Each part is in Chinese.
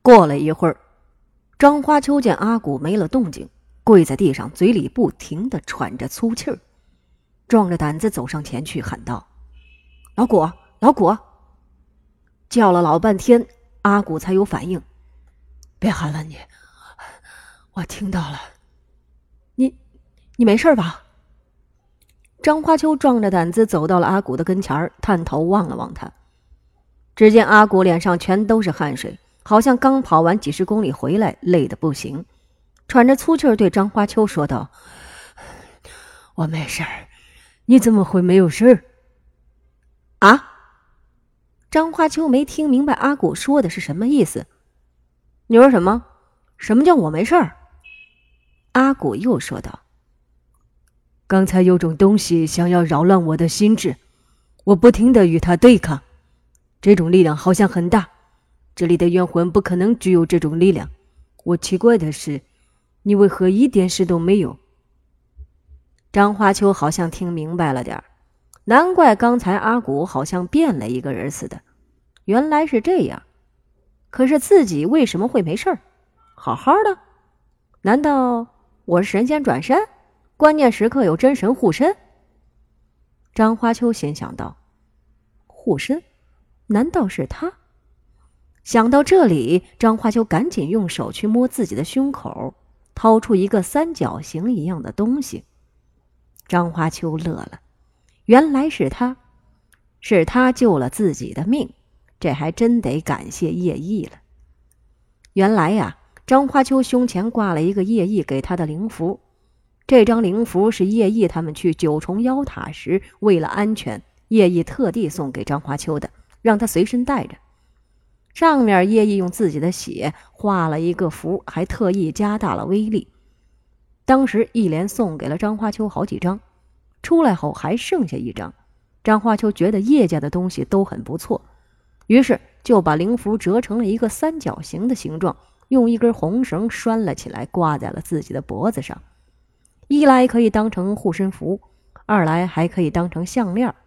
过了一会儿，张花秋见阿古没了动静，跪在地上，嘴里不停地喘着粗气儿，壮着胆子走上前去喊道：“老古，老古！”叫了老半天，阿古才有反应：“ 别喊了你，我听到了。 你没事吧？”张花秋壮着胆子走到了阿古的跟前，探头望了望他，只见阿古脸上全都是汗水，好像刚跑完几十公里回来，累得不行，喘着粗气儿对张花秋说道：“ 我没事儿，你怎么会没有事儿？” 啊！张花秋没听明白阿古说的是什么意思。你说什么？什么叫我没事儿？阿古又说道：“ 刚才有种东西想要扰乱我的心智，我不停地与它对抗。这种力量好像很大，这里的冤魂不可能具有这种力量。我奇怪的是，你为何一点事都没有？” 张花秋好像听明白了点儿，难怪刚才阿古好像变了一个人似的，原来是这样。可是自己为什么会没事儿？好好的？难道我是神仙转身？关键时刻有真神护身？张花秋心想道：护身？难道是他？想到这里，张花秋赶紧用手去摸自己的胸口，掏出一个三角形一样的东西。张花秋乐了，原来是他，是他救了自己的命，这还真得感谢叶毅了。原来呀，张花秋胸前挂了一个叶毅给他的灵符，这张灵符是叶毅他们去九重妖塔时，为了安全，叶毅特地送给张花秋的，让他随身带着。上面叶毅用自己的血画了一个符，还特意加大了威力。当时一连送给了张花秋好几张，出来后还剩下一张。张花秋觉得叶家的东西都很不错，于是就把灵符折成了一个三角形的形状，用一根红绳拴了起来，挂在了自己的脖子上。一来可以当成护身符，二来还可以当成项链。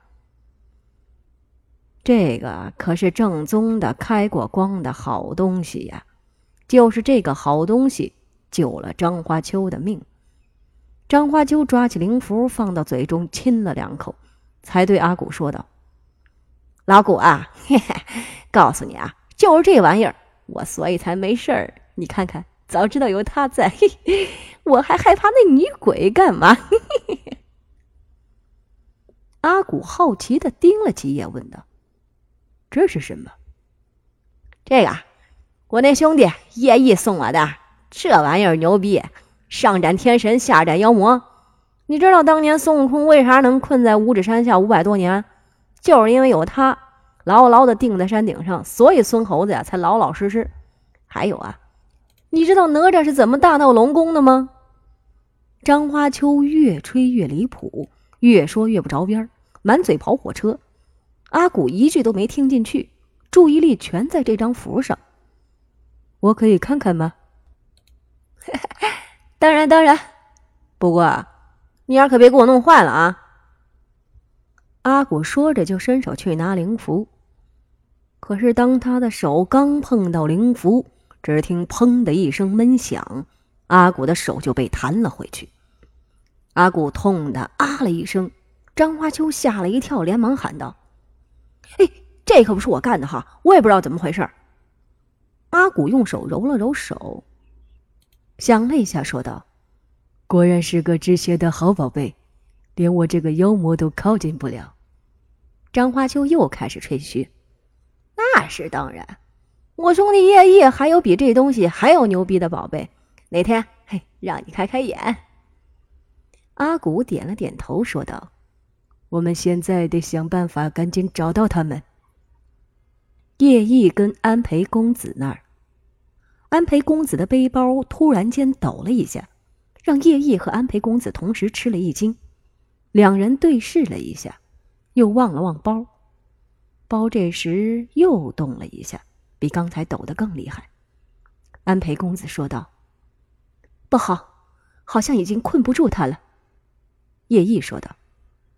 这个可是正宗的开过光的好东西呀！就是这个好东西救了张花秋的命。张花秋抓起灵符放到嘴中亲了两口，才对阿古说道：“老古啊，嘿嘿，告诉你啊，就是这玩意儿，我所以才没事儿。你看看，早知道有他在，嘿嘿，我还害怕那女鬼干嘛？”嘿嘿嘿。阿古好奇地盯了几眼，问道：“这是什么？”“这个，我那兄弟叶毅送我的，这玩意儿牛逼，上斩天神，下斩妖魔。你知道当年孙悟空为啥能困在五指山下500多年？就是因为有他牢牢地定在山顶上，所以孙猴子呀才老老实实。还有啊，你知道哪吒是怎么大闹龙宫的吗？”张花秋越吹越离谱，越说越不着边，满嘴跑火车。阿古一句都没听进去，注意力全在这张符上。 “我可以看看吗？”“ 当然当然，不过你丫可别给我弄坏了啊！”阿古说着就伸手去拿灵符，可是当他的手刚碰到灵符，只听砰的一声闷响，阿古的手就被弹了回去。阿古痛得啊了一声，张花秋吓了一跳，连忙喊道：“哎，这可不是我干的哈，我也不知道怎么回事。”阿古用手揉了揉手，想了一下说道：“ 果然是个止血的好宝贝，连我这个妖魔都靠近不了。” 张花秋又开始吹嘘：“那是当然，我兄弟叶毅还有比这东西还要牛逼的宝贝，哪天嘿让你开开眼。”阿古点了点头说道：“ 我们现在得想办法赶紧找到他们。” 叶毅跟安培公子那儿，安培公子的背包突然间抖了一下，让叶毅和安培公子同时吃了一惊。两人对视了一下，又望了望包，包这时又动了一下，比刚才抖得更厉害。安培公子说道：“不好，好像已经困不住他了。”叶毅说道：“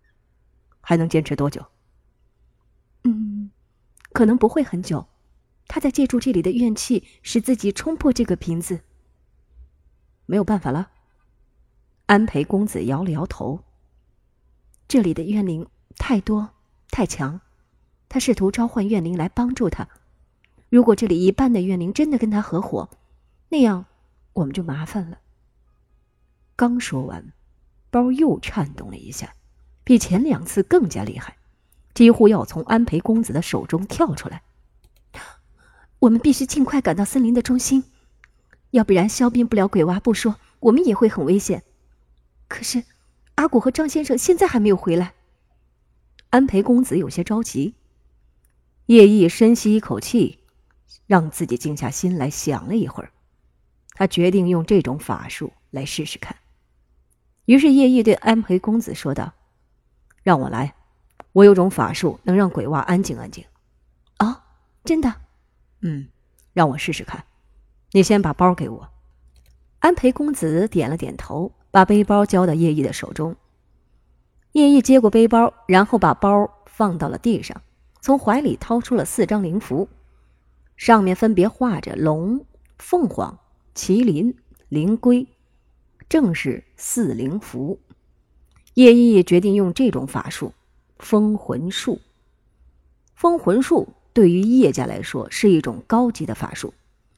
还能坚持多久？”“ 可能不会很久， 他在借助这里的怨气，使自己冲破这个瓶子。 没有办法了。安培公子摇了摇头。 这里的怨灵太多太强，他试图召唤怨灵来帮助他。如果这里一半的怨灵真的跟他合伙，那样我们就麻烦了。 刚说完，包又颤动了一下，比前2次更加厉害，几乎要从安培公子的手中跳出来。 我们必须尽快赶到森林的中心，要不然消灭不了鬼娃不说，我们也会很危险。可是阿古和张先生现在还没有回来。 安培公子有些着急。叶毅深吸一口气，让自己静下心来想了一会儿，他决定用这种法术来试试看。于是叶毅对安培公子说道：“让我来，我有种法术能让鬼娃安静安静。” 哦，真的？ 让我试试看。你先把包给我。安培公子点了点头，把背包交到叶毅的手中。叶毅接过背包，然后把包放到了地上，从怀里掏出了4张灵符，上面分别画着龙、凤凰、麒麟、灵龟，正是4灵符。叶毅决定用这种法术——封魂术。封魂术对于叶家来说是一种高级的法术。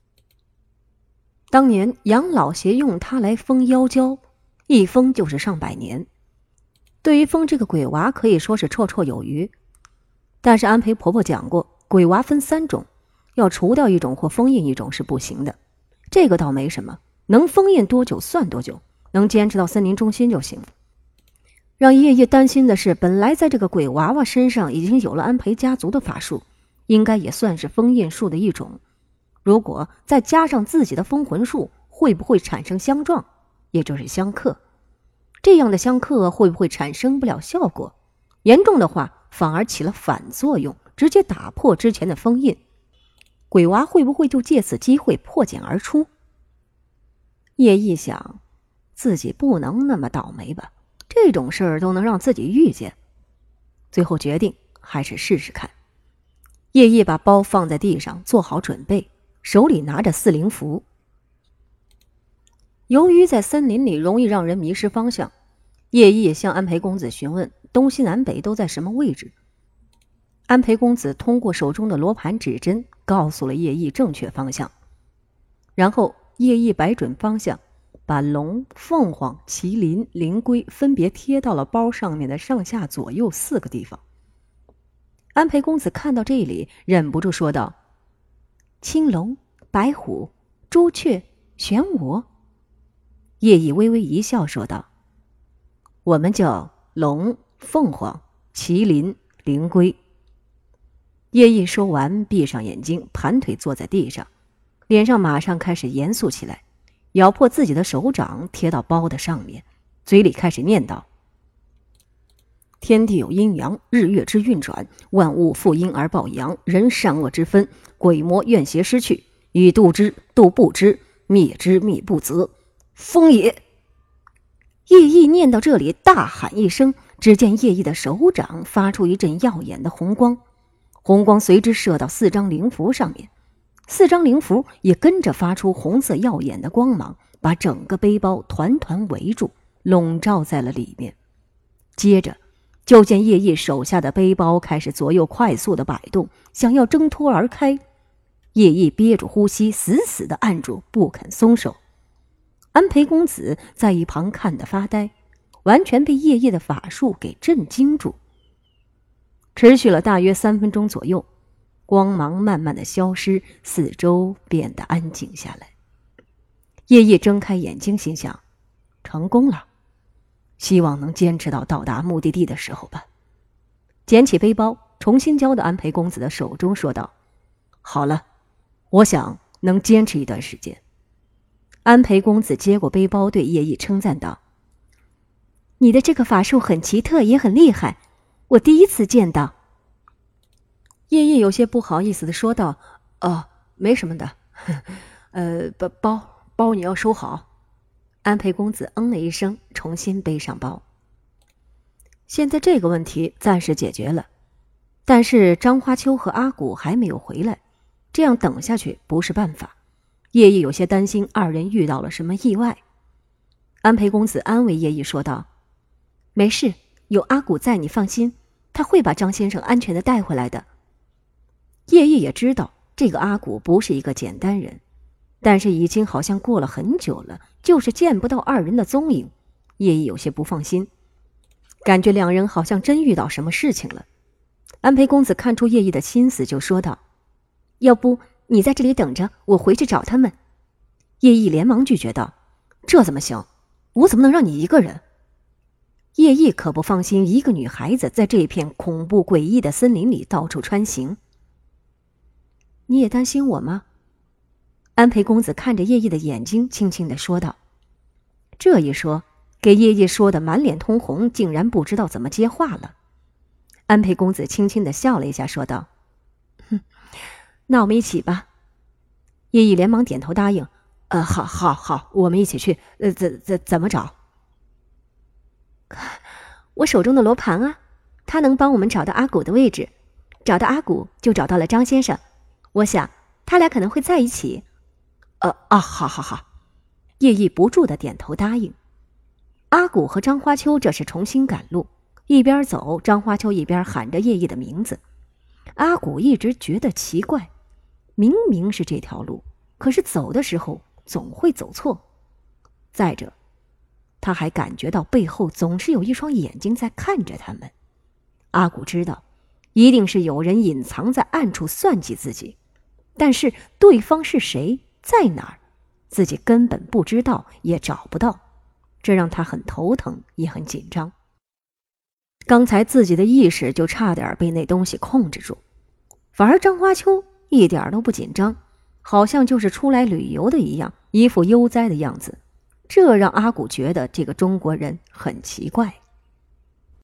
当年杨老邪用它来封妖娇，一封就是上百年。对于封这个鬼娃可以说是绰绰有余。但是安培婆婆讲过，鬼娃分3种，要除掉一种或封印一种是不行的。这个倒没什么，能封印多久算多久，能坚持到森林中心就行。让叶叶担心的是，本来在这个鬼娃娃身上已经有了安培家族的法术，应该也算是封印术的一种。如果再加上自己的封魂术，会不会产生相撞，也就是相克？这样的相克会不会产生不了效果？严重的话，反而起了反作用，直接打破之前的封印。鬼娃会不会就借此机会破茧而出？叶一想，自己不能那么倒霉吧，这种事儿都能让自己遇见。最后决定还是试试看。叶一把包放在地上，做好准备，手里拿着4灵符。由于在森林里容易让人迷失方向，叶毅向安培公子询问东西南北都在什么位置。安培公子通过手中的罗盘指针告诉了叶毅正确方向，然后叶毅摆准方向，把龙、凤凰、麒麟、灵龟分别贴到了包上面的上下左右4个地方。安培公子看到这里，忍不住说道：“青龙、白虎、朱雀、玄武。”叶毅微微一笑说道：“我们叫龙、凤凰、麒麟、灵龟。”叶毅说完，闭上眼睛，盘腿坐在地上，脸上马上开始严肃起来，咬破自己的手掌贴到包的上面，嘴里开始念叨：“天地有阴阳，日月之运转，万物负阴而抱阳，人善恶之分，鬼魔怨邪失去，以度之，度不之，灭之，灭不责，封也！”叶毅念到这里，大喊一声，只见叶毅的手掌发出一阵耀眼的红光，红光随之射到4张灵符上面，4张灵符也跟着发出红色耀眼的光芒，把整个背包团团围住，笼罩在了里面。接着就见叶毅手下的背包开始左右快速的摆动，想要挣脱而开。叶毅憋住呼吸，死死地按住，不肯松手。安培公子在一旁看得发呆，完全被叶毅的法术给震惊住。持续了大约3分钟左右，光芒慢慢的消失，四周变得安静下来。叶毅睁开眼睛，心想：成功了，希望能坚持到达目的地的时候吧。捡起背包，重新交到安培公子的手中，说道：好了，我想能坚持一段时间。安培公子接过背包，对叶毅称赞道：你的这个法术很奇特，也很厉害，我第一次见到。叶毅有些不好意思地说道：哦，没什么的，包你要收好。安培公子嗯了一声，重新背上包。现在这个问题暂时解决了，但是张花秋和阿古还没有回来， 这样等下去不是办法。叶毅有些担心二人遇到了什么意外。安培公子安慰叶毅说道：“没事，有阿古在，你放心，他会把张先生安全的带回来的。”叶毅也知道这个阿古不是一个简单人，但是已经好像过了很久了，就是见不到二人的踪影。叶毅有些不放心，感觉两人好像真遇到什么事情了。安培公子看出叶毅的心思，就说道：“要不你在这里等着，我回去找他们。”叶毅连忙拒绝道：“这怎么行？我怎么能让你一个人？”叶毅可不放心一个女孩子在这片恐怖诡异的森林里到处穿行。“你也担心我吗？”安培公子看着叶毅的眼睛，轻轻地说道。这一说，给叶毅说的满脸通红，竟然不知道怎么接话了。安培公子轻轻地笑了一下，说道：“哼，那我们一起吧。”叶毅连忙点头答应：“好，我们一起去。怎么找？”“我手中的罗盘啊，他能帮我们找到阿古的位置，找到阿古就找到了张先生。我想他俩可能会在一起。”“好。”叶毅不住地点头答应。阿古和张花秋这是重新赶路，一边走，张花秋一边喊着叶毅的名字。阿古一直觉得奇怪，明明是这条路，可是走的时候总会走错。再者，他还感觉到背后总是有一双眼睛在看着他们。阿古知道，一定是有人隐藏在暗处算计自己，但是对方是谁，在哪儿，自己根本不知道，也找不到，这让他很头疼，也很紧张。刚才自己的意识就差点被那东西控制住，反而张花秋一点都不紧张，好像就是出来旅游的一样，一副悠哉的样子，这让阿古觉得这个中国人很奇怪。